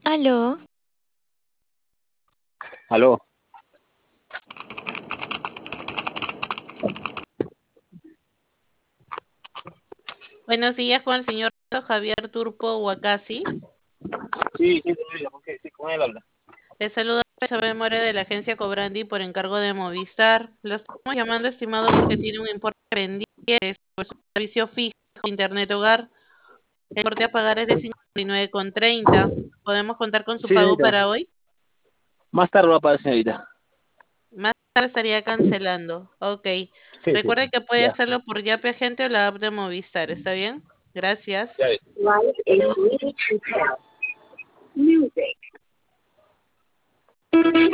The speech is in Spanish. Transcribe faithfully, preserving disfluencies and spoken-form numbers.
Aló, Aló, Buenos días con el señor Javier Turpo Huacasi. sí, sí, sí, ¿con qué? Sí, con él habla. Le saluda Isabel More de la agencia Cobrandi por encargo de Movistar. Lo estamos llamando, estimado, porque tiene un importe pendiente por su servicio fijo de Internet Hogar. El importe a pagar es de cincuenta y nueve con treinta. ¿Podemos contar con su Sí, pago señorita, para hoy? más tarde va a aparecer, señorita. Más tarde estaría cancelando. Ok. Sí, sí, Recuerde que puede ya, hacerlo por Yape Agente o la app de Movistar. ¿Está bien? Gracias. ya ves. Life is really to tell. Music.